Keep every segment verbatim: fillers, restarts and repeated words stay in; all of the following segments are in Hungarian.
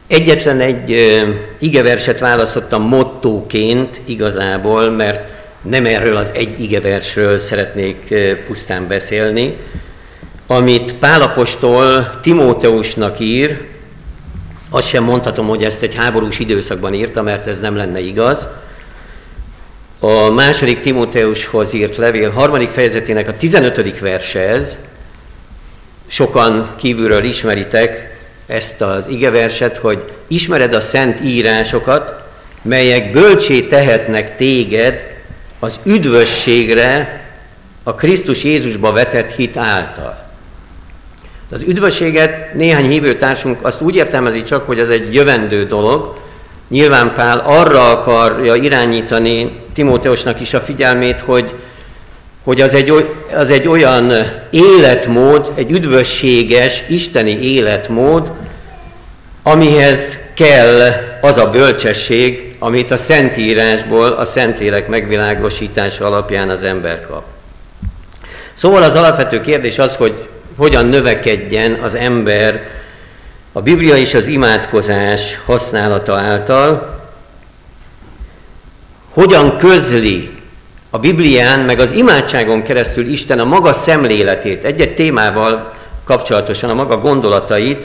Egyetlen egy e, igeverset választottam mottóként igazából, mert nem erről az egy igeversről szeretnék e, pusztán beszélni, amit Pál apostol Timóteusnak ír. Azt sem mondhatom, hogy ezt egy háborús időszakban írta, mert ez nem lenne igaz. A második Timóteushoz írt levél harmadik fejezetének a tizenötödik verse ez. Sokan kívülről ismeritek ezt az igeverset, hogy ismered a szent írásokat, melyek bölcsé tehetnek téged az üdvösségre a Krisztus Jézusba vetett hit által. Az üdvösséget néhány hívőtársunk azt úgy értelmezi csak, hogy ez egy jövendő dolog. Nyilván Pál arra akarja irányítani Timóteusnak is a figyelmét, hogy, hogy az, egy, az egy olyan életmód, egy üdvösséges, isteni életmód, amihez kell az a bölcsesség, amit a Szentírásból, a Szentlélek megvilágosítása alapján az ember kap. Szóval az alapvető kérdés az, hogy hogyan növekedjen az ember a Biblia és az imádkozás használata által, hogyan közli a Biblián, meg az imádságon keresztül Isten a maga szemléletét, egy-egy témával kapcsolatosan a maga gondolatait,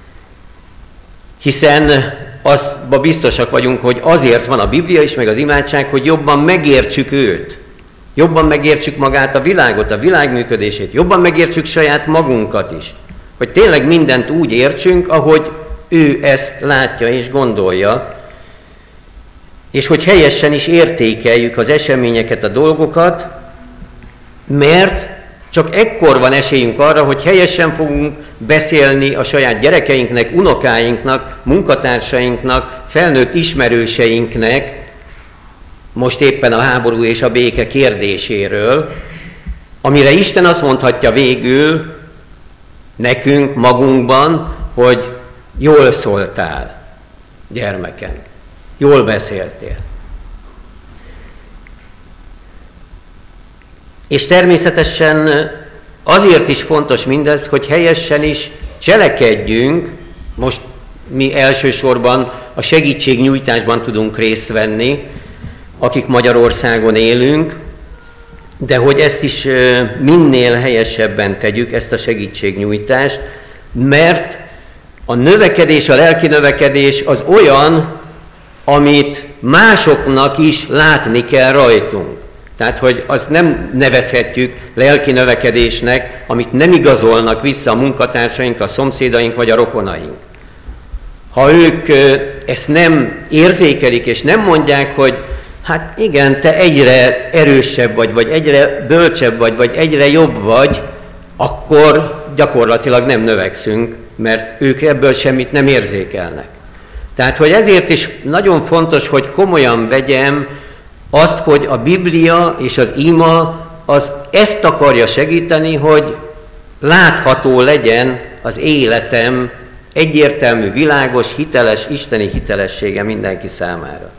hiszen azban biztosak vagyunk, hogy azért van a Biblia is, meg az imádság, hogy jobban megértsük őt. Jobban megértsük magát a világot, a világ működését, jobban megértsük saját magunkat is. Hogy tényleg mindent úgy értsünk, ahogy ő ezt látja és gondolja, és hogy helyesen is értékeljük az eseményeket, a dolgokat, mert csak ekkor van esélyünk arra, hogy helyesen fogunk beszélni a saját gyerekeinknek, unokáinknak, munkatársainknak, felnőtt ismerőseinknek, most éppen a háború és a béke kérdéséről, amire Isten azt mondhatja végül nekünk, magunkban, hogy jól szóltál, gyermekem, jól beszéltél. És természetesen azért is fontos mindez, hogy helyesen is cselekedjünk, most mi elsősorban a segítségnyújtásban tudunk részt venni, akik Magyarországon élünk, de hogy ezt is minél helyesebben tegyük, ezt a segítségnyújtást, mert a növekedés, a lelki növekedés az olyan, amit másoknak is látni kell rajtunk. Tehát, hogy azt nem nevezhetjük lelki növekedésnek, amit nem igazolnak vissza a munkatársaink, a szomszédaink vagy a rokonaink. Ha ők ezt nem érzékelik és nem mondják, hogy hát igen, te egyre erősebb vagy, vagy egyre bölcsebb vagy, vagy egyre jobb vagy, akkor gyakorlatilag nem növekszünk, mert ők ebből semmit nem érzékelnek. Tehát, hogy ezért is nagyon fontos, hogy komolyan vegyem azt, hogy a Biblia és az ima az ezt akarja segíteni, hogy látható legyen az életem egyértelmű, világos, hiteles, isteni hitelessége mindenki számára.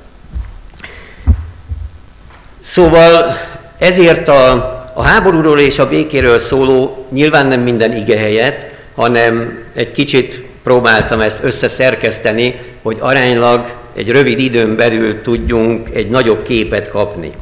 Szóval ezért a, a háborúról és a békéről szóló nyilván nem minden ige helyett, hanem egy kicsit próbáltam ezt összeszerkeszteni, hogy aránylag egy rövid időn belül tudjunk egy nagyobb képet kapni.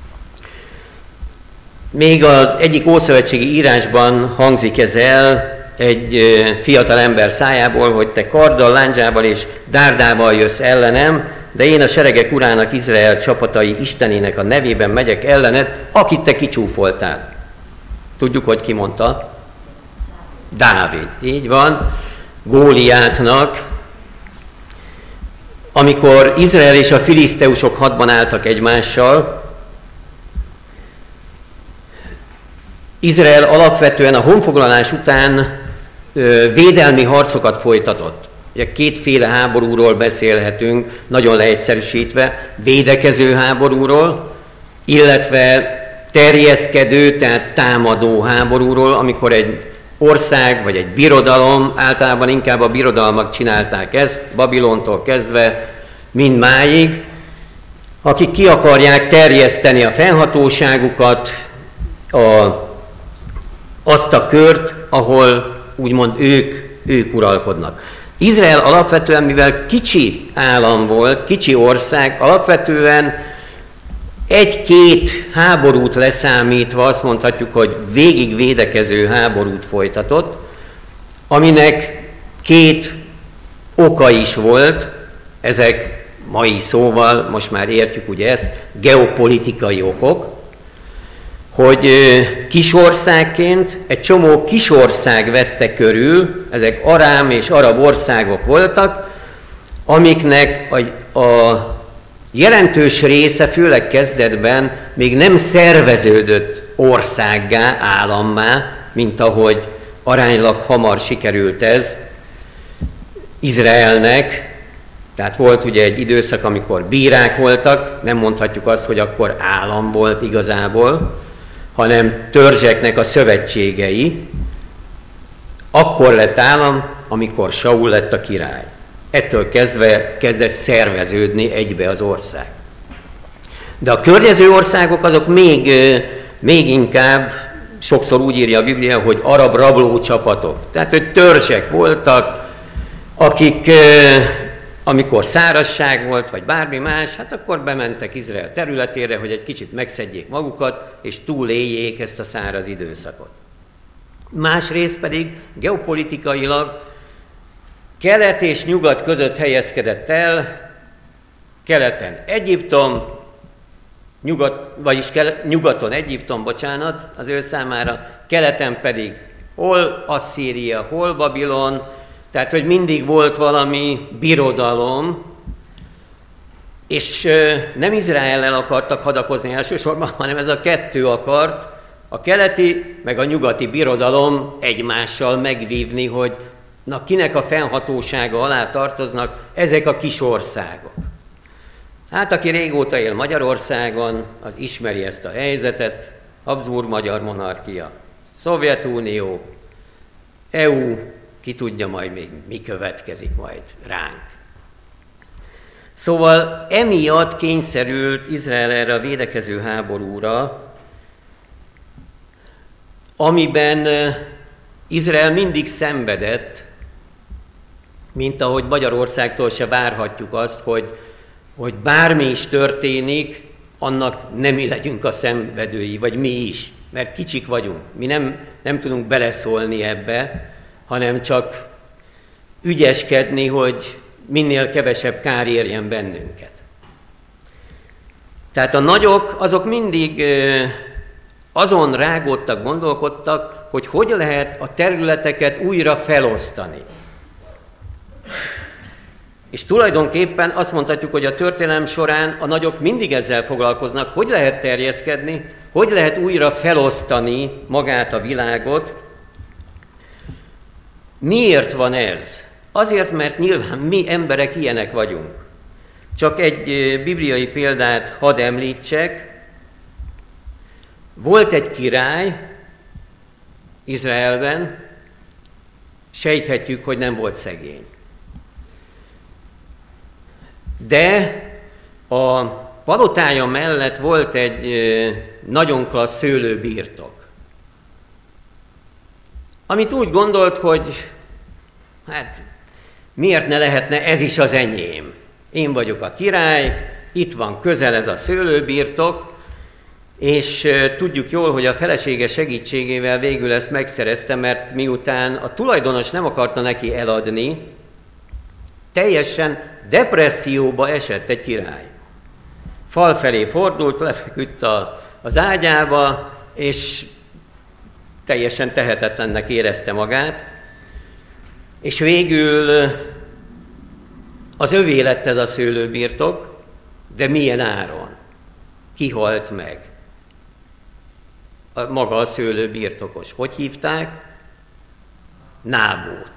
Még az egyik ószövetségi írásban hangzik ez el egy fiatal ember szájából, hogy te karddal, lándzsával és dárdával jössz ellenem, de én a seregek urának, Izrael csapatai Istenének a nevében megyek ellened, akit te kicsúfoltál. Tudjuk, hogy ki mondta? Dávid. Így van. Góliátnak, amikor Izrael és a filiszteusok hadban álltak egymással, Izrael alapvetően a honfoglalás után ö, védelmi harcokat folytatott. Ugye kétféle háborúról beszélhetünk, nagyon leegyszerűsítve, védekező háborúról, illetve terjeszkedő, tehát támadó háborúról, amikor egy ország vagy egy birodalom, általában inkább a birodalmak csinálták ezt, Babilontól kezdve mindmáig, akik ki akarják terjeszteni a fennhatóságukat, a, azt a kört, ahol úgymond ők, ők uralkodnak. Izrael alapvetően, mivel kicsi állam volt, kicsi ország, alapvetően egy-két háborút leszámítva azt mondhatjuk, hogy végig védekező háborút folytatott, aminek két oka is volt, ezek mai szóval, most már értjük ugye ezt, geopolitikai okok, hogy kisországként egy csomó kisország vette körül, ezek arám és arab országok voltak, amiknek a, a jelentős része, főleg kezdetben még nem szerveződött országgá, állammá, mint ahogy aránylag hamar sikerült ez Izraelnek. Tehát volt ugye egy időszak, amikor bírák voltak, nem mondhatjuk azt, hogy akkor állam volt igazából, hanem törzseknek a szövetségei. Akkor lett állam, amikor Saul lett a király. Ettől kezdve kezdett szerveződni egybe az ország. De a környező országok azok még, még inkább, sokszor úgy írja a Biblia, hogy arab rabló csapatok. Tehát, hogy törzsek voltak, akik, amikor szárazság volt, vagy bármi más, hát akkor bementek Izrael területére, hogy egy kicsit megszedjék magukat, és túléljék ezt a száraz időszakot. Másrészt pedig geopolitikailag kelet és nyugat között helyezkedett el, keleten Egyiptom, nyugat, vagyis kelet, nyugaton Egyiptom, bocsánat, az ő számára, keleten pedig hol Asszíria, hol Babilon, tehát, hogy mindig volt valami birodalom, és nem Izraellel akartak hadakozni elsősorban, hanem ez a kettő akart, a keleti meg a nyugati birodalom egymással megvívni, hogy na kinek a fennhatósága alá tartoznak ezek a kis országok. Hát aki régóta él Magyarországon, az ismeri ezt a helyzetet, Habsburg-magyar monarchia, Szovjetunió, é u, ki tudja majd még mi következik majd ránk. Szóval emiatt kényszerült Izrael erre a védekező háborúra, amiben Izrael mindig szenvedett, mint ahogy Magyarországtól se várhatjuk azt, hogy, hogy bármi is történik, annak nem mi legyünk a szenvedői, vagy mi is, mert kicsik vagyunk. Mi nem, nem tudunk beleszólni ebbe, hanem csak ügyeskedni, hogy minél kevesebb kár érjen bennünket. Tehát a nagyok azok mindig azon rágódtak, gondolkodtak, hogy hogy lehet a területeket újra felosztani. És tulajdonképpen azt mondhatjuk, hogy a történelem során a nagyok mindig ezzel foglalkoznak, hogy lehet terjeszkedni, hogy lehet újra felosztani magát a világot. Miért van ez? Azért, mert nyilván mi emberek ilyenek vagyunk. Csak egy bibliai példát hadd említsek. Volt egy király Izraelben, sejthetjük, hogy nem volt szegény. De a palotája mellett volt egy nagyon klassz szőlőbirtok, amit úgy gondolt, hogy hát miért ne lehetne ez is az enyém. Én vagyok a király, itt van közel ez a szőlőbirtok, és tudjuk jól, hogy a felesége segítségével végül ezt megszerezte, mert miután a tulajdonos nem akarta neki eladni, teljesen depresszióba esett egy király. Fal felé fordult, lefeküdt a, az ágyába, és teljesen tehetetlennek érezte magát, és végül az övé lett ez a szőlőbirtok, de milyen áron? Ki halt meg? A, maga a szőlőbirtokos. Hogy hívták? Nábót.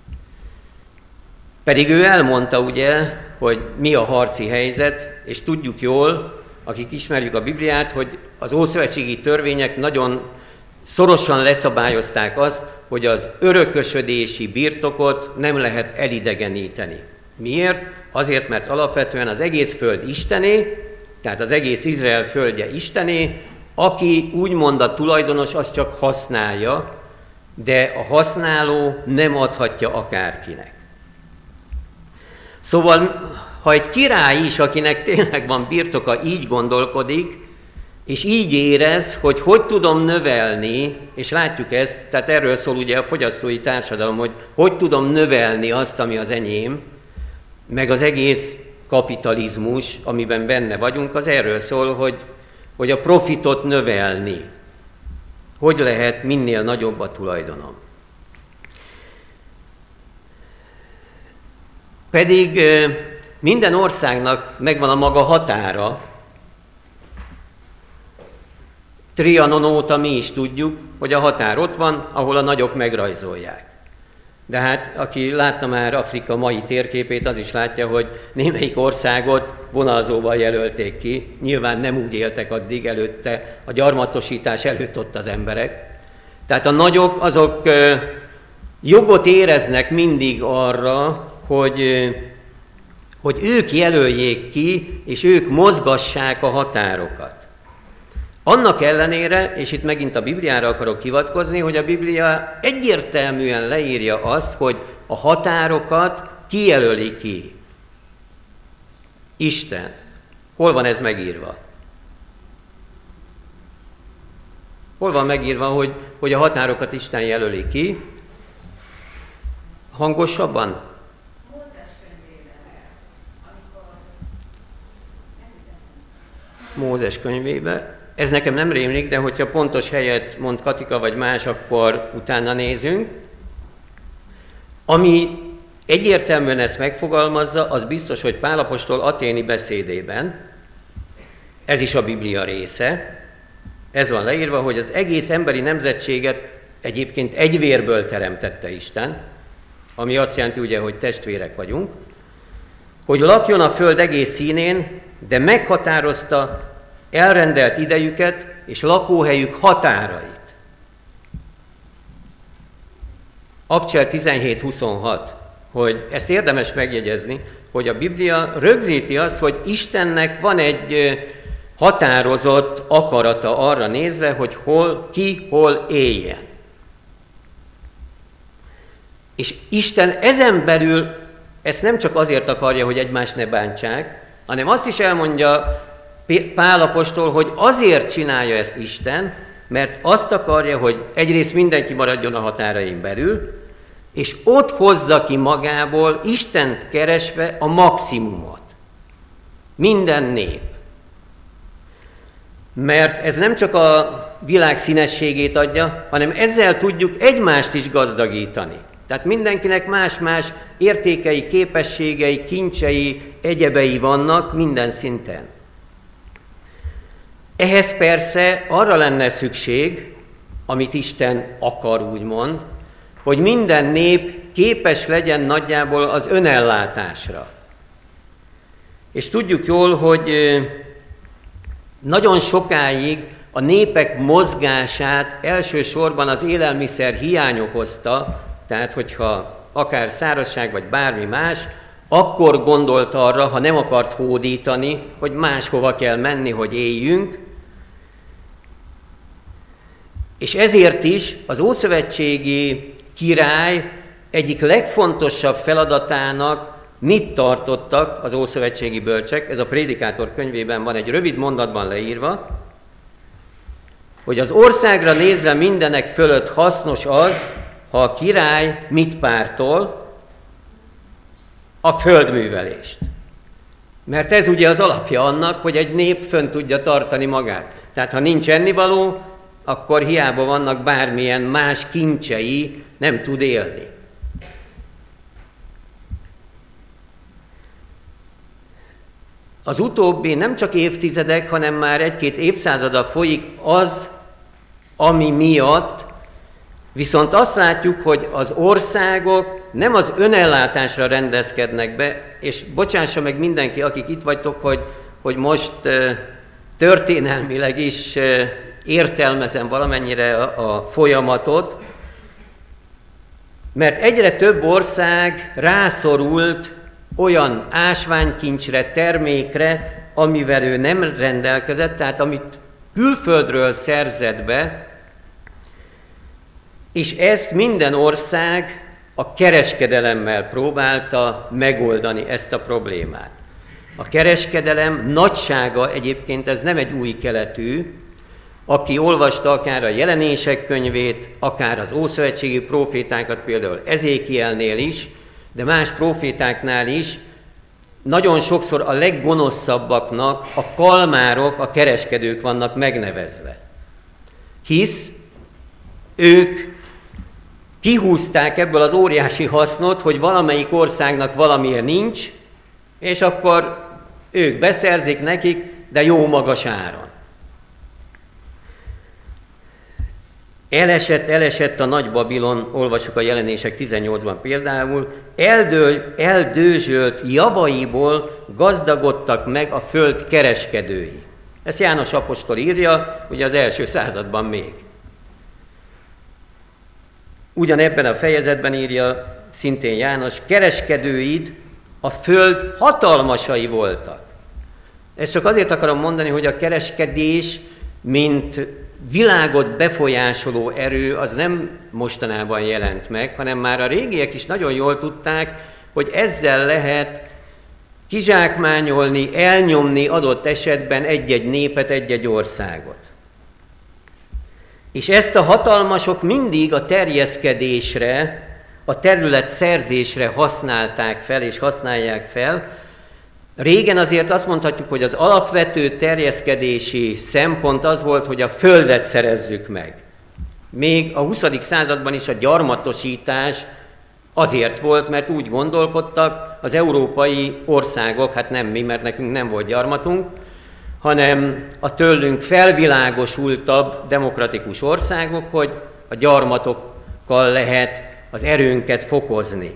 Pedig ő elmondta ugye, hogy mi a harci helyzet, és tudjuk jól, akik ismerjük a Bibliát, hogy az ószövetségi törvények nagyon szorosan leszabályozták azt, hogy az örökösödési birtokot nem lehet elidegeníteni. Miért? Azért, mert alapvetően az egész föld Istené, tehát az egész Izrael földje Istené, aki úgymond a tulajdonos, az csak használja, de a használó nem adhatja akárkinek. Szóval, ha egy király is, akinek tényleg van birtoka, így gondolkodik, és így érez, hogy hogy tudom növelni, és látjuk ezt, tehát erről szól ugye a fogyasztói társadalom, hogy hogy tudom növelni azt, ami az enyém, meg az egész kapitalizmus, amiben benne vagyunk, az erről szól, hogy, hogy a profitot növelni. Hogy lehet minél nagyobb a tulajdonom. Pedig minden országnak megvan a maga határa. Trianon óta mi is tudjuk, hogy a határ ott van, ahol a nagyok megrajzolják. De hát, aki látta már Afrika mai térképét, az is látja, hogy némelyik országot vonalzóval jelölték ki. Nyilván nem úgy éltek addig előtte, a gyarmatosítás előtt ott az emberek. Tehát a nagyok azok jogot éreznek mindig arra, hogy, hogy ők jelöljék ki, és ők mozgassák a határokat. Annak ellenére, és itt megint a Bibliára akarok hivatkozni, hogy a Biblia egyértelműen leírja azt, hogy a határokat kijelöli ki. Isten. Hol van ez megírva? Hol van megírva, hogy, hogy a határokat Isten jelöli ki? Hangosabban? Mózes könyvébe. Ez nekem nem rémlik, de hogyha pontos helyet mond Katika vagy más, akkor utána nézünk. Ami egyértelműen ezt megfogalmazza, az biztos, hogy Pál apostol athéni beszédében, ez is a Biblia része, ez van leírva, hogy az egész emberi nemzetséget egyébként egy vérből teremtette Isten, ami azt jelenti ugye, hogy testvérek vagyunk, hogy lakjon a föld egész színén, de meghatározta elrendelt idejüket és lakóhelyük határait. Abcsel tizenhét huszonhat, hogy ezt érdemes megjegyezni, hogy a Biblia rögzíti azt, hogy Istennek van egy határozott akarata arra nézve, hogy hol, ki, hol éljen. És Isten ezen belül ezt nem csak azért akarja, hogy egymást ne bántsák, hanem azt is elmondja Pál apostol, hogy azért csinálja ezt Isten, mert azt akarja, hogy egyrészt mindenki maradjon a határain belül, és ott hozza ki magából Istent keresve a maximumot. Minden nép. Mert ez nem csak a világ színességét adja, hanem ezzel tudjuk egymást is gazdagítani. Tehát mindenkinek más-más értékei, képességei, kincsei, egyebei vannak minden szinten. Ehhez persze arra lenne szükség, amit Isten akar, úgymond, hogy minden nép képes legyen nagyjából az önellátásra. És tudjuk jól, hogy nagyon sokáig a népek mozgását elsősorban az élelmiszer hiány okozta, tehát hogyha akár szárazság vagy bármi más, akkor gondolt arra, ha nem akart hódítani, hogy máshova kell menni, hogy éljünk. És ezért is az ószövetségi király egyik legfontosabb feladatának mit tartottak az ószövetségi bölcsek, ez a Prédikátor könyvében van egy rövid mondatban leírva, hogy az országra nézve mindenek fölött hasznos az, ha a király mit pártol? A földművelést. Mert ez ugye az alapja annak, hogy egy nép fönn tudja tartani magát. Tehát ha nincs ennivaló, akkor hiába vannak bármilyen más kincsei, nem tud élni. Az utóbbi nem csak évtizedek, hanem már egy-két évszázada folyik az, ami miatt viszont azt látjuk, hogy az országok nem az önellátásra rendezkednek be, és bocsássa meg mindenki, akik itt vagytok, hogy, hogy most történelmileg is értelmezem valamennyire a, a folyamatot, mert egyre több ország rászorult olyan ásványkincsre, termékre, amivel ő nem rendelkezett, tehát amit külföldről szerzett be, és ezt minden ország a kereskedelemmel próbálta megoldani ezt a problémát. A kereskedelem nagysága egyébként ez nem egy új keletű, aki olvasta akár a Jelenések könyvét, akár az ószövetségi prófétákat, például Ezékielnél is, de más prófétáknál is, nagyon sokszor a leggonoszabbaknak a kalmárok, a kereskedők vannak megnevezve. Hisz ők kihúzták ebből az óriási hasznot, hogy valamelyik országnak valamilyen nincs, és akkor ők beszerzik nekik, de jó magas áron. Elesett, elesett a nagy Babilon, olvasjuk a Jelenések tizennyolcban például, eldő, eldőzsölt javaiból gazdagodtak meg a föld kereskedői. Ezt János apostol írja, ugye az első században még. Ugyanebben a fejezetben írja szintén János, kereskedőid a föld hatalmasai voltak. Ezt csak azért akarom mondani, hogy a kereskedés, mint világot befolyásoló erő, az nem mostanában jelent meg, hanem már a régiek is nagyon jól tudták, hogy ezzel lehet kizsákmányolni, elnyomni adott esetben egy-egy népet, egy-egy országot. És ezt a hatalmasok mindig a terjeszkedésre, a terület szerzésre használták fel, és használják fel. Régen azért azt mondhatjuk, hogy az alapvető terjeszkedési szempont az volt, hogy a földet szerezzük meg. Még a huszadik században is a gyarmatosítás azért volt, mert úgy gondolkodtak az európai országok, hát nem mi, mert nekünk nem volt gyarmatunk, hanem a tőlünk felvilágosultabb demokratikus országok, hogy a gyarmatokkal lehet az erőnket fokozni.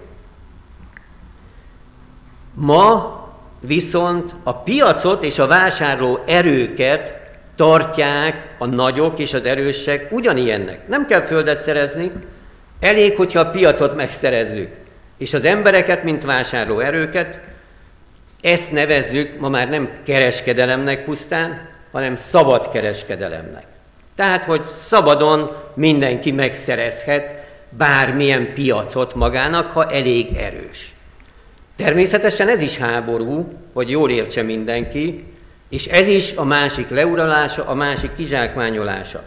Ma viszont a piacot és a vásárló erőket tartják a nagyok és az erősek ugyanilyennek. Nem kell földet szerezni, elég, hogyha a piacot megszerezzük. És az embereket, mint vásárló erőket, ezt nevezzük ma már nem kereskedelemnek pusztán, hanem szabad kereskedelemnek. Tehát, hogy szabadon mindenki megszerezhet bármilyen piacot magának, ha elég erős. Természetesen ez is háború, hogy jól értse mindenki, és ez is a másik leuralása, a másik kizsákmányolása.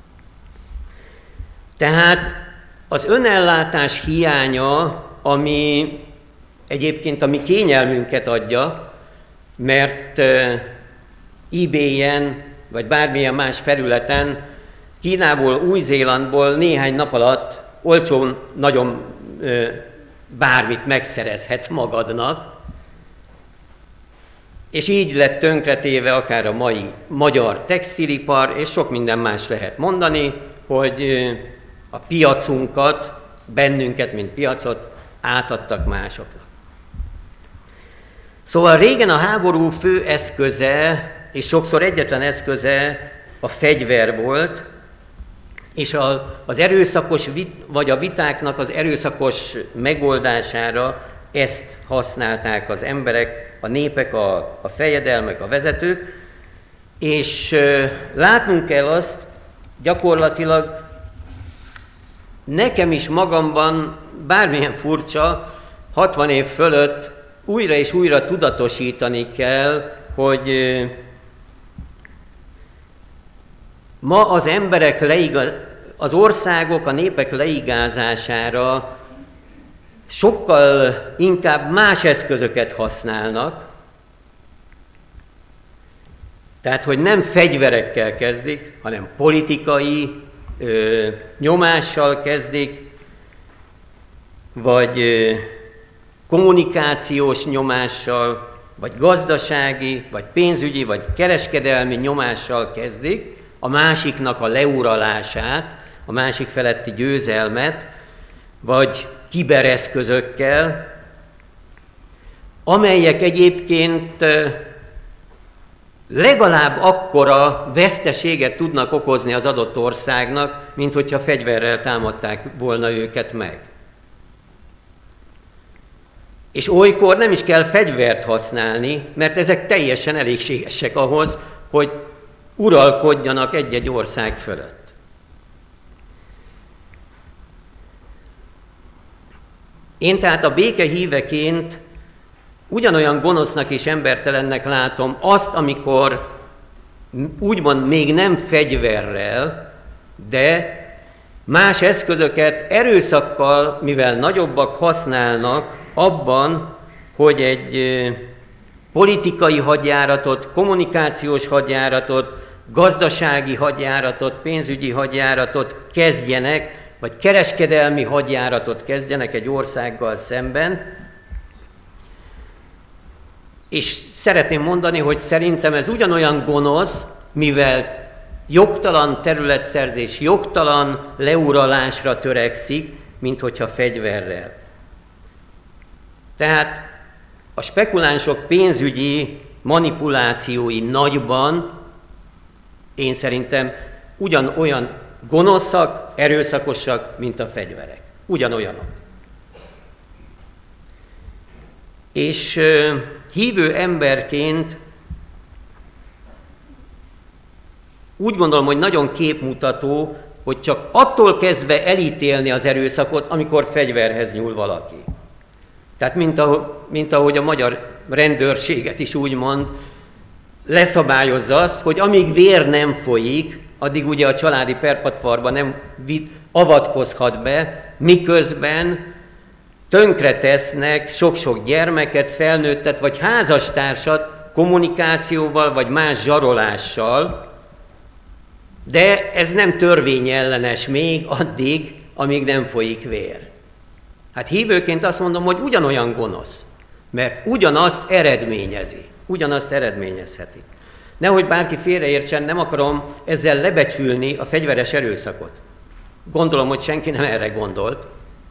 Tehát az önellátás hiánya, ami egyébként a mi kényelmünket adja, mert eBay-en, vagy bármilyen más felületen, Kínából, Új-Zélandból néhány nap alatt olcsón nagyon bármit megszerezhetsz magadnak, és így lett tönkretéve akár a mai magyar textilipar, és sok minden más lehet mondani, hogy a piacunkat, bennünket, mint piacot átadtak másoknak. Szóval régen a háború fő eszköze, és sokszor egyetlen eszköze a fegyver volt, és a, az erőszakos, vit, vagy a vitáknak az erőszakos megoldására ezt használták az emberek, a népek, a, a fejedelmek, a vezetők, és e, látnunk kell azt, gyakorlatilag nekem is magamban, bármilyen furcsa, hatvan év fölött újra és újra tudatosítani kell, hogy e, ma az emberek leigaz, az országok, a népek leigázására sokkal inkább más eszközöket használnak, tehát, hogy nem fegyverekkel kezdik, hanem politikai ö, nyomással kezdik, vagy ö, kommunikációs nyomással, vagy gazdasági, vagy pénzügyi, vagy kereskedelmi nyomással kezdik a másiknak a leuralását, a másik feletti győzelmet, vagy kibereszközökkel, amelyek egyébként legalább akkora veszteséget tudnak okozni az adott országnak, mint hogyha fegyverrel támadták volna őket meg. És olykor nem is kell fegyvert használni, mert ezek teljesen elégségesek ahhoz, hogy uralkodjanak egy-egy ország fölött. Én tehát a béke híveként ugyanolyan gonosznak és embertelennek látom azt, amikor úgymond még nem fegyverrel, de más eszközöket erőszakkal, mivel nagyobbak használnak abban, hogy egy politikai hadjáratot, kommunikációs hadjáratot, gazdasági hadjáratot, pénzügyi hadjáratot kezdjenek, vagy kereskedelmi hadjáratot kezdjenek egy országgal szemben. És szeretném mondani, hogy szerintem ez ugyanolyan gonosz, mivel jogtalan területszerzés, jogtalan leuralásra törekszik, mint hogyha fegyverrel. Tehát a spekulánsok pénzügyi manipulációi nagyban, én szerintem ugyanolyan gonoszak, erőszakosak, mint a fegyverek. Ugyanolyanok. És uh, hívő emberként úgy gondolom, hogy nagyon képmutató, hogy csak attól kezdve elítélni az erőszakot, amikor fegyverhez nyúl valaki. Tehát mint ahogy, mint ahogy a magyar rendőrséget is úgy mond, leszabályozza azt, hogy amíg vér nem folyik, addig ugye a családi perpatvarba nem avatkozhat be, miközben tönkretesznek sok-sok gyermeket, felnőttet vagy házastársat kommunikációval vagy más zsarolással, de ez nem törvényellenes még addig, amíg nem folyik vér. Hát hívőként azt mondom, hogy ugyanolyan gonosz, mert ugyanazt eredményezi, ugyanazt eredményezheti. Nehogy bárki félreértsen, nem akarom ezzel lebecsülni a fegyveres erőszakot. Gondolom, hogy senki nem erre gondolt.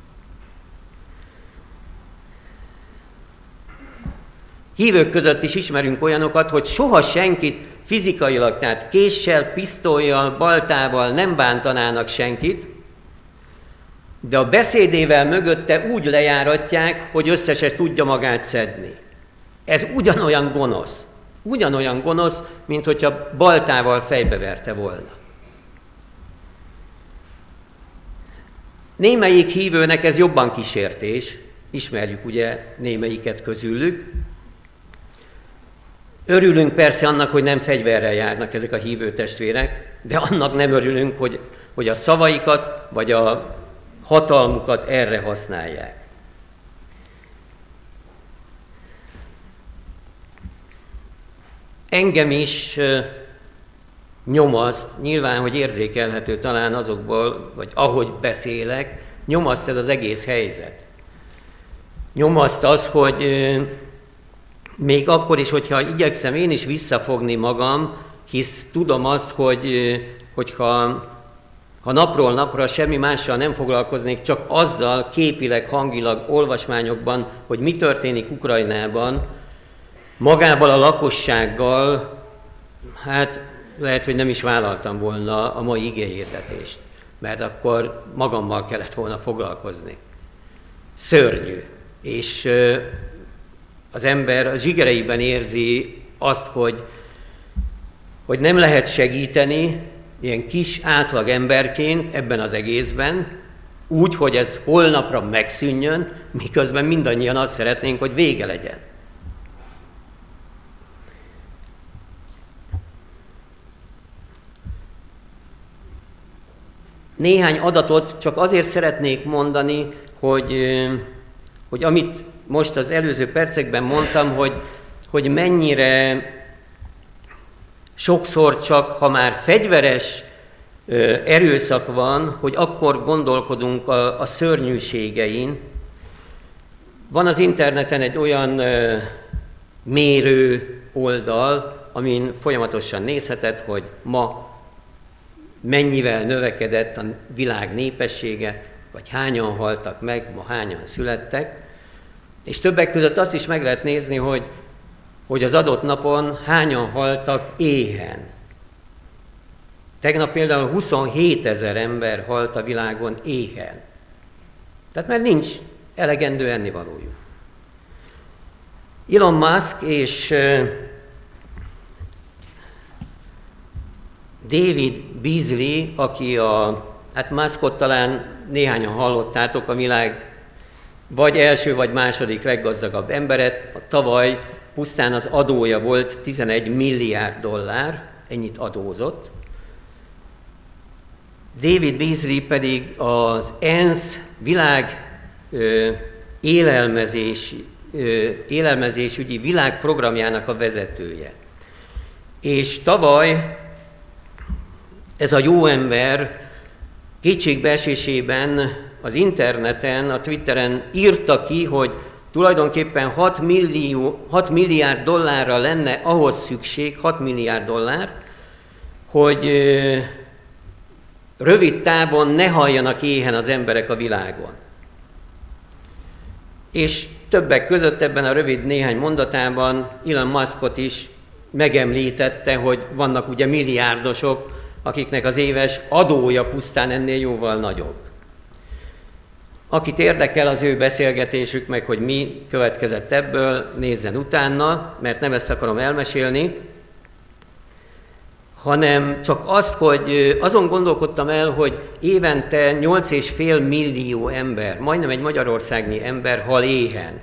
Hívők között is ismerünk olyanokat, hogy soha senkit fizikailag, tehát késsel, pisztollyal, baltával nem bántanának senkit, de a beszédével mögötte úgy lejáratják, hogy össze se tudja magát szedni. Ez ugyanolyan gonosz. Ugyanolyan gonosz, mint hogyha baltával fejbeverte volna. Némelyik hívőnek ez jobban kísértés, ismerjük ugye némelyiket közülük. Örülünk persze annak, hogy nem fegyverrel járnak ezek a hívő testvérek, de annak nem örülünk, hogy, hogy a szavaikat vagy a hatalmukat erre használják. Engem is nyomaszt, nyilván, hogy érzékelhető talán azokból, vagy ahogy beszélek, nyomaszt ez az egész helyzet. Nyomaszt az, hogy még akkor is, hogyha igyekszem én is visszafogni magam, hisz tudom azt, hogy hogyha ha napról napra semmi mással nem foglalkoznék, csak azzal képileg, hangilag, olvasmányokban, hogy mi történik Ukrajnában, magával a lakossággal, hát lehet, hogy nem is vállaltam volna a mai igéhirdetést, mert akkor magammal kellett volna foglalkozni. Szörnyű. És az ember a zsigereiben érzi azt, hogy, hogy nem lehet segíteni ilyen kis átlag emberként ebben az egészben, úgy, hogy ez holnapra megszűnjön, miközben mindannyian azt szeretnénk, hogy vége legyen. Néhány adatot csak azért szeretnék mondani, hogy, hogy amit most az előző percekben mondtam, hogy, hogy mennyire sokszor csak, ha már fegyveres erőszak van, hogy akkor gondolkodunk a, a szörnyűségein. Van az interneten egy olyan mérő oldal, amin folyamatosan nézheted, hogy ma mennyivel növekedett a világ népessége, vagy hányan haltak meg, ma hányan születtek, és többek között azt is meg lehet nézni, hogy, hogy az adott napon hányan haltak éhen. Tegnap például huszonhétezer ember halt a világon éhen. Tehát mert nincs elegendő ennivalójuk. Elon Musk és David Beasley, aki a, hát Muskot talán néhányan hallottátok, a világ vagy első vagy második leggazdagabb emberet. Tavaly pusztán az adója volt tizenegy milliárd dollár, ennyit adózott. David Beasley pedig az ENSZ világ ö, élelmezés, ö, élelmezésügyi világprogramjának a vezetője. És tavaly ez a jó ember kétségbeesésében az interneten, a Twitteren írta ki, hogy tulajdonképpen hat, millió, hat milliárd dollárra lenne ahhoz szükség, hat milliárd dollár, hogy ö, rövid távon ne halljanak éhen az emberek a világon. És többek között ebben a rövid néhány mondatában Elon Muskot is megemlítette, hogy vannak ugye milliárdosok, akiknek az éves adója pusztán ennél jóval nagyobb. Akit érdekel az ő beszélgetésük, meg hogy mi következett ebből, nézzen utána, mert nem ezt akarom elmesélni, hanem csak azt, hogy azon gondolkodtam el, hogy évente nyolc és fél millió ember, majdnem egy magyarországnyi ember hal éhen.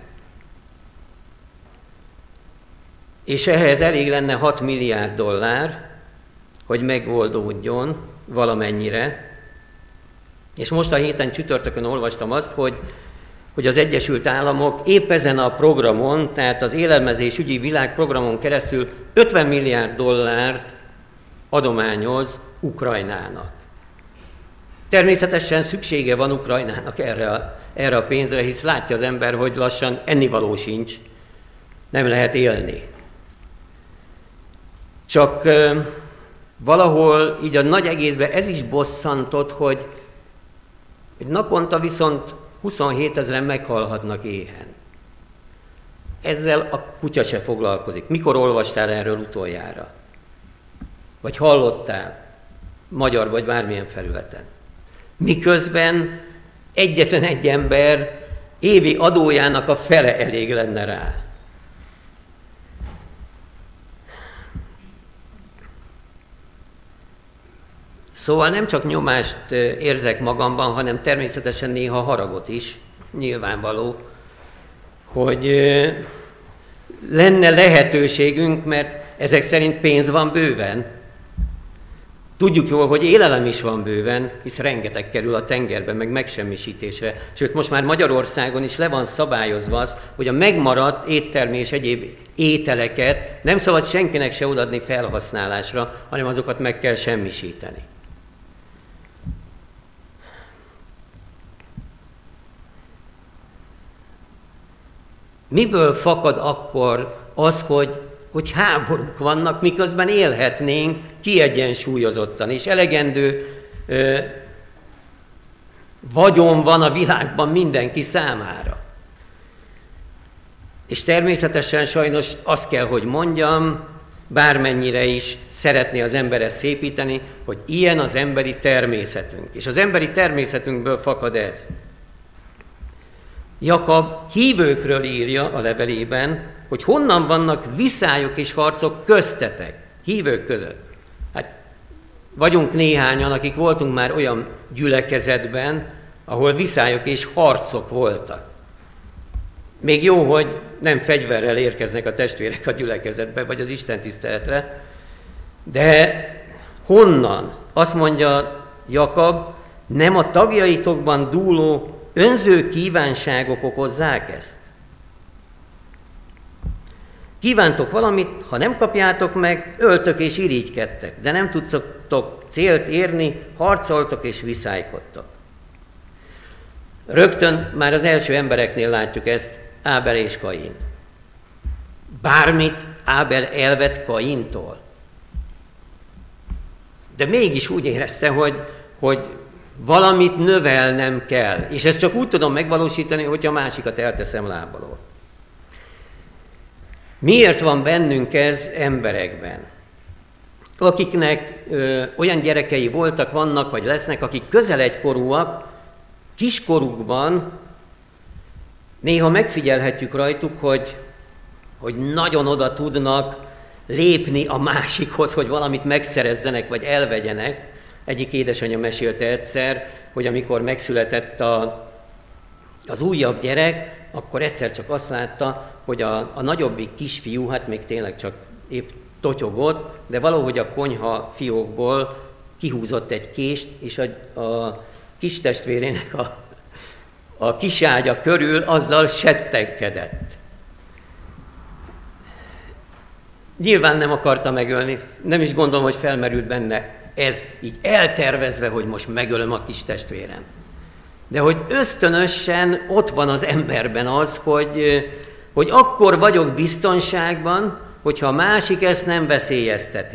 És ehhez elég lenne hat milliárd dollár, hogy megoldódjon valamennyire. És most a héten csütörtökön olvastam azt, hogy, hogy az Egyesült Államok épp ezen a programon, tehát az élelmezésügyi világprogramon keresztül ötven milliárd dollárt adományoz Ukrajnának. Természetesen szüksége van Ukrajnának erre a, erre a pénzre, hisz látja az ember, hogy lassan ennivaló sincs, nem lehet élni. Csak euh, valahol így a nagy egészben ez is bosszantott, hogy egy naponta viszont huszonhét ezeren meghalhatnak éhen. Ezzel a kutya se foglalkozik. Mikor olvastál erről utoljára? Vagy hallottál magyar vagy bármilyen felületen? Miközben egyetlen egy ember évi adójának a fele elég lenne rá. Szóval nem csak nyomást érzek magamban, hanem természetesen néha haragot is, nyilvánvaló, hogy lenne lehetőségünk, mert ezek szerint pénz van bőven. Tudjuk jól, hogy élelem is van bőven, hisz rengeteg kerül a tengerbe, meg megsemmisítésre. Sőt, most már Magyarországon is le van szabályozva az, hogy a megmaradt éttermi és egyéb ételeket nem szabad senkinek se odaadni felhasználásra, hanem azokat meg kell semmisíteni. Miből fakad akkor az, hogy, hogy háborúk vannak, miközben élhetnénk kiegyensúlyozottan, és elegendő ö, vagyon van a világban mindenki számára. És természetesen sajnos azt kell, hogy mondjam, bármennyire is szeretné az ember ezt szépíteni, hogy ilyen az emberi természetünk. És az emberi természetünkből fakad ez. Jakab hívőkről írja a levelében, hogy honnan vannak viszályok és harcok köztetek, hívők között. Hát vagyunk néhányan, akik voltunk már olyan gyülekezetben, ahol viszályok és harcok voltak. Még jó, hogy nem fegyverrel érkeznek a testvérek a gyülekezetbe, vagy az istentiszteletre, de honnan? Azt mondja Jakab, nem a tagjaitokban dúló önző kívánságok okozzák ezt? Kívántok valamit, ha nem kapjátok meg, öltök és irigykedtek, de nem tudtok célt érni, harcoltok és viszálykodtok. Rögtön már az első embereknél látjuk ezt, Ábel és Kain. Bármit Ábel elvett Kaintól. De mégis úgy érezte, hogy, hogy valamit növelnem kell, és ezt csak úgy tudom megvalósítani, hogyha a másikat elteszem lábalól. Miért van bennünk ez emberekben? Akiknek ö, olyan gyerekei voltak, vannak, vagy lesznek, akik közel egykorúak, kiskorukban néha megfigyelhetjük rajtuk, hogy, hogy nagyon oda tudnak lépni a másikhoz, hogy valamit megszerezzenek, vagy elvegyenek. Egyik édesanyja mesélte egyszer, hogy amikor megszületett a, az újabb gyerek akkor egyszer csak azt látta, hogy a, a nagyobbik kisfiú, hát még tényleg csak épp totyogott, de valahogy a konyha fiókból kihúzott egy kést, és a, a kis testvérének a, a kiságya körül azzal settenkedett. Nyilván nem akarta megölni, nem is gondolom, hogy felmerült benne ez így eltervezve, hogy most megölöm a kis testvérem. De hogy ösztönösen ott van az emberben az, hogy, hogy akkor vagyok biztonságban, hogyha a másik ezt nem veszélyezteti.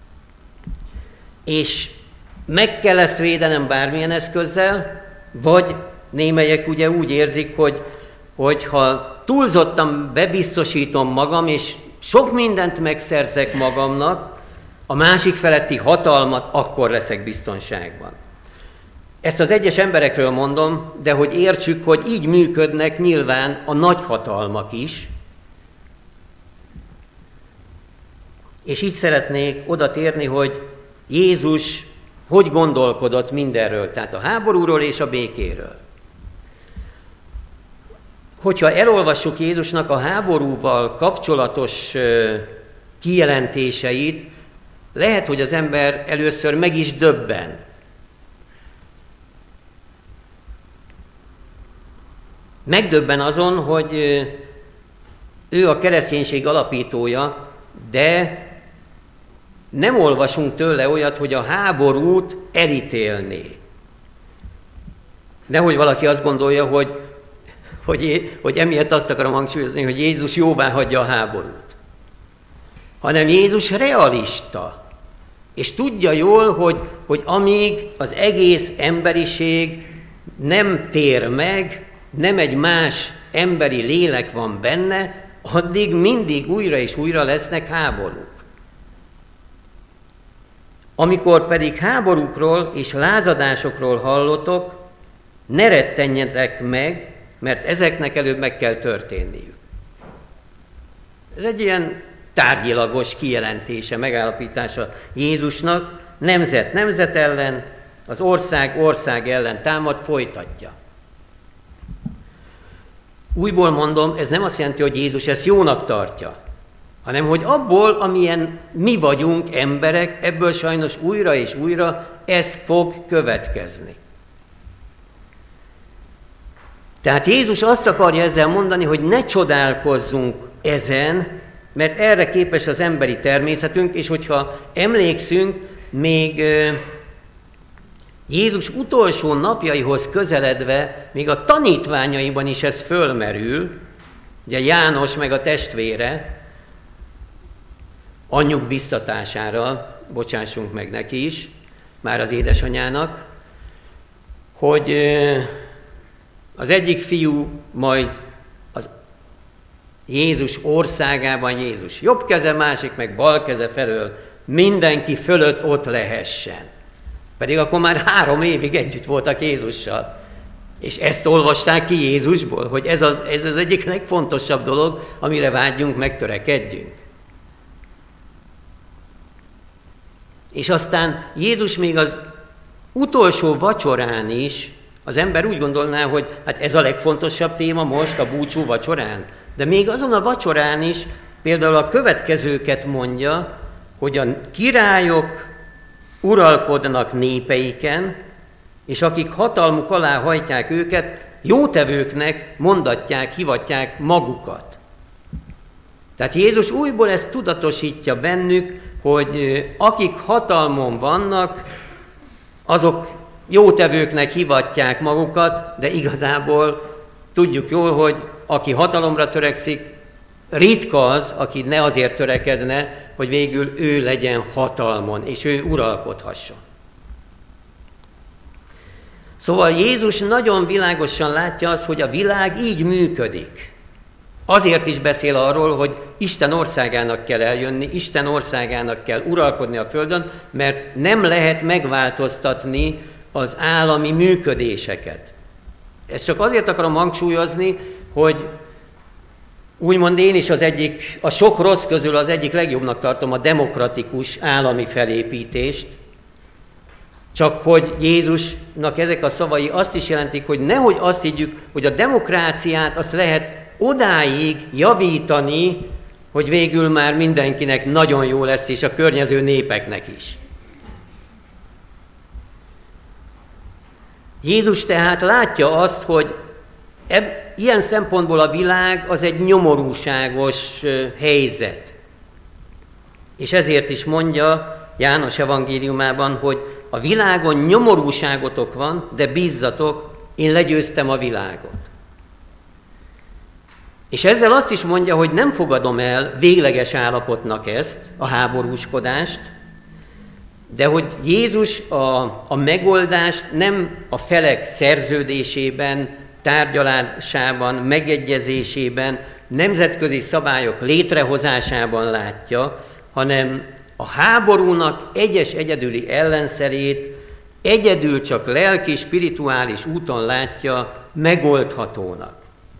És meg kell ezt védenem bármilyen eszközzel, vagy némelyek ugye úgy érzik, hogy, hogy ha túlzottan bebiztosítom magam, és sok mindent megszerzek magamnak, a másik feletti hatalmat, akkor leszek biztonságban. Ezt az egyes emberekről mondom, de hogy értsük, hogy így működnek nyilván a nagyhatalmak is, és így szeretnék oda térni, hogy Jézus hogy gondolkodott mindenről, tehát a háborúról és a békéről. Hogyha elolvassuk Jézusnak a háborúval kapcsolatos kijelentéseit, lehet, hogy az ember először meg is döbben. Megdöbben azon, hogy ő a kereszténység alapítója, de nem olvasunk tőle olyat, hogy a háborút elítélné. Nehogy valaki azt gondolja, hogy, hogy, hogy emiatt azt akarom hangsúlyozni, hogy Jézus jóvá hagyja a háborút. Hanem Jézus realista, és tudja jól, hogy, hogy amíg az egész emberiség nem tér meg, nem egy más emberi lélek van benne, addig mindig újra és újra lesznek háborúk. Amikor pedig háborúkról és lázadásokról hallotok, ne rettenjetek meg, mert ezeknek előbb meg kell történniük. Ez egy ilyen tárgyilagos kijelentése, megállapítása Jézusnak, nemzet nemzet ellen, az ország ország ellen támad, folytatja. Újból mondom, ez nem azt jelenti, hogy Jézus ezt jónak tartja, hanem hogy abból, amilyen mi vagyunk emberek, ebből sajnos újra és újra ez fog következni. Tehát Jézus azt akarja ezzel mondani, hogy ne csodálkozzunk ezen, mert erre képes az emberi természetünk, és hogyha emlékszünk, még Jézus utolsó napjaihoz közeledve, még a tanítványaiban is ez fölmerül, ugye János meg a testvére, anyjuk biztatására, bocsássunk meg neki is, már az édesanyának, hogy az egyik fiú majd az Jézus országában, Jézus jobb keze, másik meg bal keze felől mindenki fölött ott lehessen. Pedig akkor már három évig együtt voltak Jézussal. És ezt olvasták ki Jézusból, hogy ez az, ez az egyik legfontosabb dolog, amire vágyjunk, megtörekedjünk. És aztán Jézus még az utolsó vacsorán is, az ember úgy gondolná, hogy hát ez a legfontosabb téma most a búcsú vacsorán. De még azon a vacsorán is például a következőket mondja, hogy a királyok uralkodnak népeiken, és akik hatalmuk alá hajtják őket, jótevőknek mondatják, hivatják magukat. Tehát Jézus újból ezt tudatosítja bennük, hogy akik hatalmon vannak, azok jótevőknek hivatják magukat, de igazából tudjuk jól, hogy aki hatalomra törekszik, ritka az, aki ne azért törekedne, hogy végül ő legyen hatalmon, és ő uralkodhasson. Szóval Jézus nagyon világosan látja azt, hogy a világ így működik. Azért is beszél arról, hogy Isten országának kell eljönni, Isten országának kell uralkodni a földön, mert nem lehet megváltoztatni az állami működéseket. Ezt csak azért akarom hangsúlyozni, hogy úgymond én is az egyik, a sok rossz közül az egyik legjobbnak tartom a demokratikus állami felépítést. Csak hogy Jézusnak ezek a szavai azt is jelentik, hogy nehogy azt higgyük, hogy a demokráciát azt lehet odáig javítani, hogy végül már mindenkinek nagyon jó lesz, és a környező népeknek is. Jézus tehát látja azt, hogy eb, ilyen szempontból a világ az egy nyomorúságos helyzet. És ezért is mondja János evangéliumában, hogy a világon nyomorúságotok van, de bízzatok, én legyőztem a világot. És ezzel azt is mondja, hogy nem fogadom el végleges állapotnak ezt, a háborúskodást, de hogy Jézus a, a megoldást nem a felek szerződésében, tárgyalásában, megegyezésében, nemzetközi szabályok létrehozásában látja, hanem a háborúnak egyes egyedüli ellenszerét egyedül csak lelki, spirituális úton látja megoldhatónak.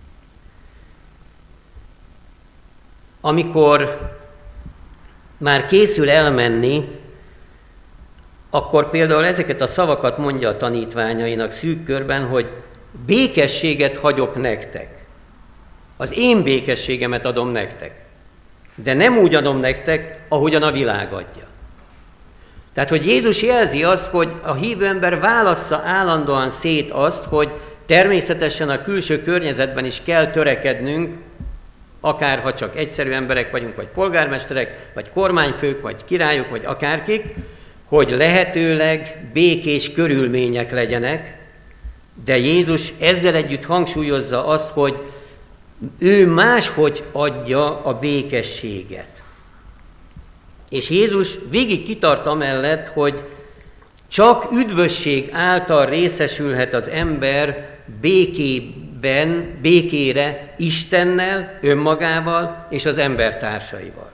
Amikor már készül elmenni, akkor például ezeket a szavakat mondja a tanítványainak szűk körben, hogy békességet hagyok nektek. Az én békességemet adom nektek. De nem úgy adom nektek, ahogyan a világ adja. Tehát, hogy Jézus jelzi azt, hogy a hívő ember válassza állandóan szét azt, hogy természetesen a külső környezetben is kell törekednünk, akár ha csak egyszerű emberek vagyunk, vagy polgármesterek, vagy kormányfők, vagy királyok, vagy akárkik, hogy lehetőleg békés körülmények legyenek, de Jézus ezzel együtt hangsúlyozza azt, hogy ő máshogy adja a békességet. És Jézus végig kitart amellett, hogy csak üdvösség által részesülhet az ember békében, békére Istennel, önmagával és az embertársaival.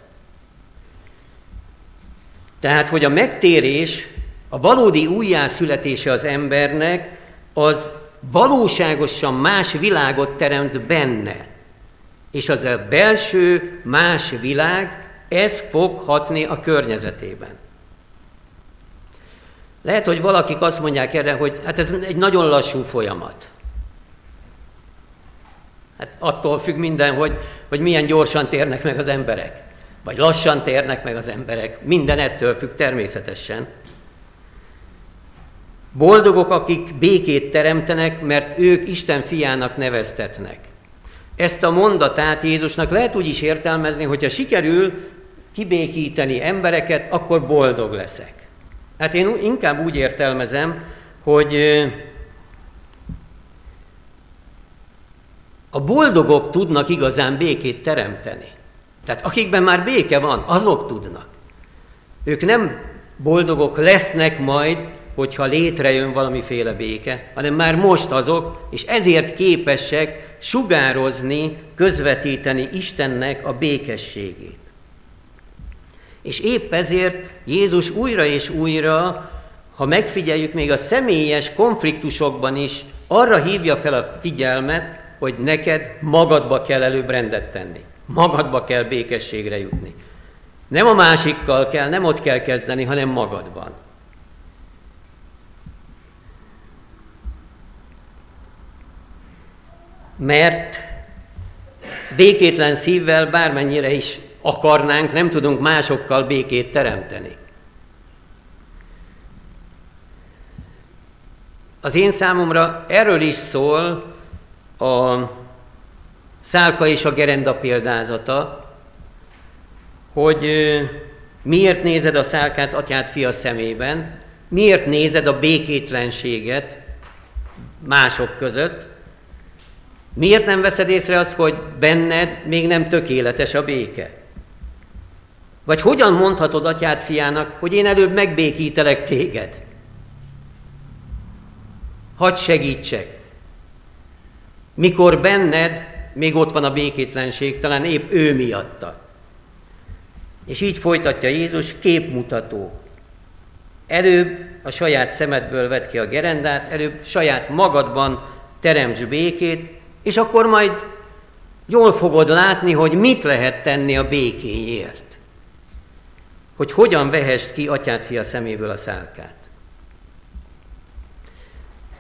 Tehát, hogy a megtérés, a valódi újjászületése az embernek, az valóságosan más világot teremt benne. És az a belső más világ, ez fog hatni a környezetében. Lehet, hogy valakik azt mondják erre, hogy hát ez egy nagyon lassú folyamat. Hát attól függ minden, hogy, hogy milyen gyorsan térnek meg az emberek. Vagy lassan térnek meg az emberek. Minden ettől függ természetesen. Boldogok, akik békét teremtenek, mert ők Isten fiának neveztetnek. Ezt a mondatát Jézusnak lehet úgy is értelmezni, hogyha sikerül kibékíteni embereket, akkor boldog leszek. Hát én inkább úgy értelmezem, hogy a boldogok tudnak igazán békét teremteni. Tehát akikben már béke van, azok tudnak. Ők nem boldogok lesznek majd, hogyha létrejön valamiféle béke, hanem már most azok, és ezért képesek sugározni, közvetíteni Istennek a békességét. És épp ezért Jézus újra és újra, ha megfigyeljük még a személyes konfliktusokban is, arra hívja fel a figyelmet, hogy neked magadba kell előbb rendet tenni. Magadba kell békességre jutni. Nem a másikkal kell, nem ott kell kezdeni, hanem magadban. Mert békétlen szívvel bármennyire is akarnánk, nem tudunk másokkal békét teremteni. Az én számomra erről is szól a szálka és a gerenda példázata, hogy miért nézed a szálkát atyád fia szemében, miért nézed a békétlenséget mások között, miért nem veszed észre azt, hogy benned még nem tökéletes a béke? Vagy hogyan mondhatod atyád fiának, hogy én előbb megbékítelek téged? Hadd segítsek. Mikor benned még ott van a békétlenség, talán épp ő miatta. És így folytatja Jézus, képmutató. Előbb a saját szemedből vedd ki a gerendát, előbb saját magadban teremts békét, és akkor majd jól fogod látni, hogy mit lehet tenni a békéért. Hogy hogyan vehest ki atyád fia szeméből a szálkát.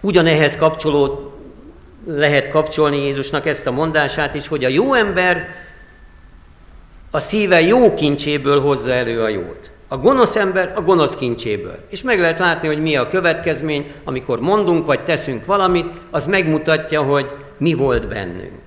ugyanehhez kapcsolód, lehet kapcsolni Jézusnak ezt a mondását is, hogy a jó ember a szíve jó kincséből hozza elő a jót. A gonosz ember a gonosz kincséből. És meg lehet látni, hogy mi a következmény, amikor mondunk vagy teszünk valamit, az megmutatja, hogy mi volt bennünk.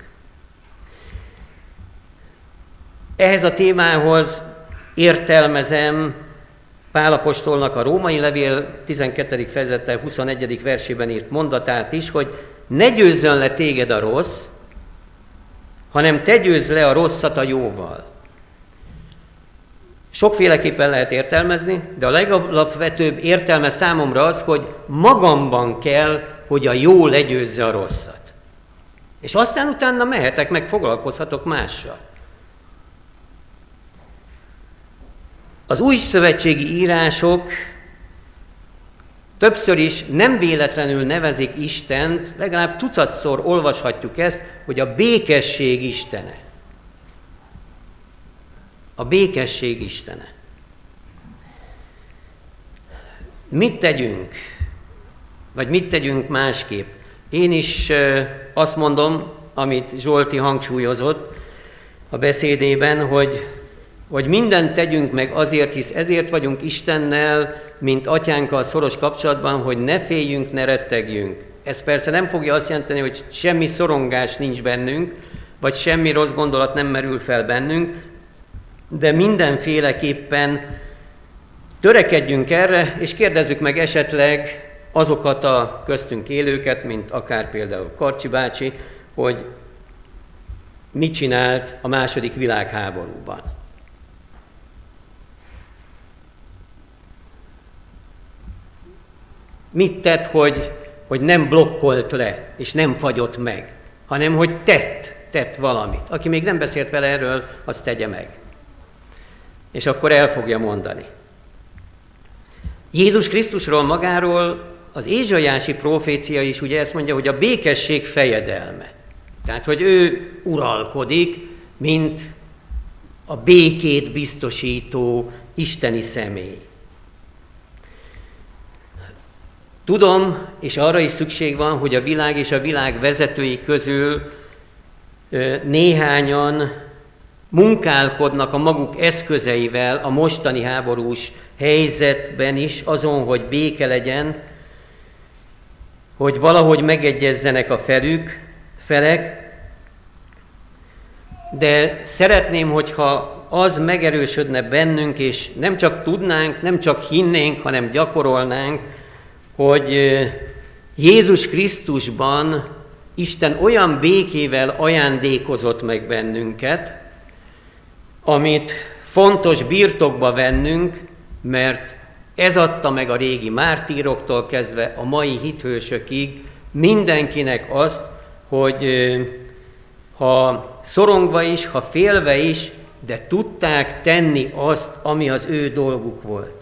Ehhez a témához értelmezem Pál apostolnak a Római levél tizenkettedik fejezete huszonegyedik versében írt mondatát is, hogy ne győzzön le téged a rossz, hanem te győzd le a rosszat a jóval. Sokféleképpen lehet értelmezni, de a legalapvetőbb értelme számomra az, hogy magamban kell, hogy a jó legyőzze a rosszat. És aztán utána mehetek, meg foglalkozhatok mással. Az új szövetségi írások többször is nem véletlenül nevezik Istent, legalább tucatszor olvashatjuk ezt, hogy a békesség istene. A békesség istene. Mit tegyünk? Vagy mit tegyünk másképp? Én is azt mondom, amit Zsolti hangsúlyozott a beszédében, hogy, hogy mindent tegyünk meg azért, hisz ezért vagyunk Istennel, mint atyánkkal szoros kapcsolatban, hogy ne féljünk, ne rettegjünk. Ez persze nem fogja azt jelenteni, hogy semmi szorongás nincs bennünk, vagy semmi rossz gondolat nem merül fel bennünk, de mindenféleképpen törekedjünk erre, és kérdezzük meg esetleg azokat a köztünk élőket, mint akár például Karcsi bácsi, hogy mit csinált a második világháborúban. Mit tett, hogy, hogy nem blokkolt le, és nem fagyott meg, hanem hogy tett, tett valamit. Aki még nem beszélt vele erről, azt tegye meg. És akkor el fogja mondani. Jézus Krisztusról magáról az Ézsaiási prófécia is ugye ezt mondja, hogy a békesség fejedelme. Tehát, hogy ő uralkodik, mint a békét biztosító isteni személy. Tudom, és arra is szükség van, hogy a világ és a világ vezetői közül néhányan munkálkodnak a maguk eszközeivel a mostani háborús helyzetben is azon, hogy béke legyen, hogy valahogy megegyezzenek a felük, felek, de szeretném, hogyha az megerősödne bennünk, és nem csak tudnánk, nem csak hinnénk, hanem gyakorolnánk, hogy Jézus Krisztusban Isten olyan békével ajándékozott meg bennünket, amit fontos birtokba vennünk, mert ez adta meg a régi mártíroktól kezdve a mai hithősökig mindenkinek azt, hogy ha szorongva is, ha félve is, de tudták tenni azt, ami az ő dolguk volt.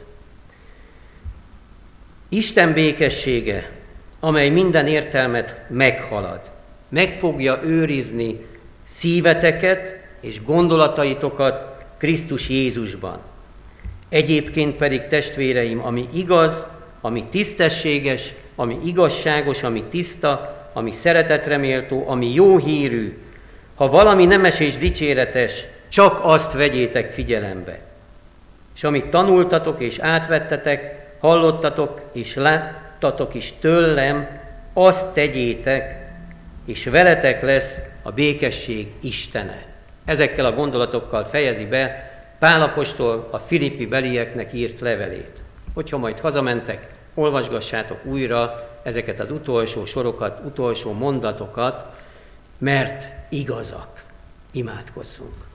Isten békessége, amely minden értelmet meghalad, meg fogja őrizni szíveteket és gondolataitokat Krisztus Jézusban. Egyébként pedig, testvéreim, ami igaz, ami tisztességes, ami igazságos, ami tiszta, ami szeretetre méltó, ami jó hírű, ha valami nemes és dicséretes, csak azt vegyétek figyelembe. És amit tanultatok és átvettetek, hallottatok és láttatok is tőlem, azt tegyétek, és veletek lesz a békesség Istene. Ezekkel a gondolatokkal fejezi be Pál apostol a Filippi belieknek írt levelét. Hogyha majd hazamentek, olvasgassátok újra ezeket az utolsó sorokat, utolsó mondatokat, mert igazak. Imádkozzunk.